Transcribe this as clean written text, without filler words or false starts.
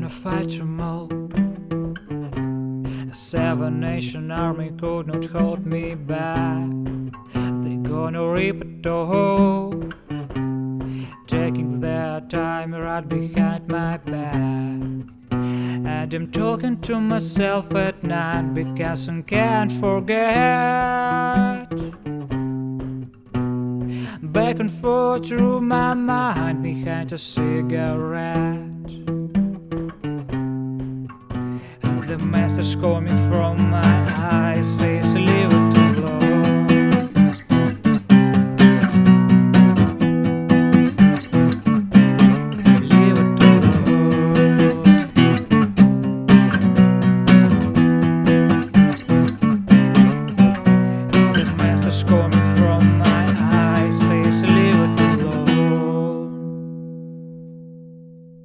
gonna fight them all. A seven-nation army could not hold me back. They gonna rip it all, taking their time right behind my back. And I'm talking to myself at night because I can't forget. Back and forth through my mind behind a cigarette. And the message coming from my eyes says leave it alone. Leave it alone. And the message coming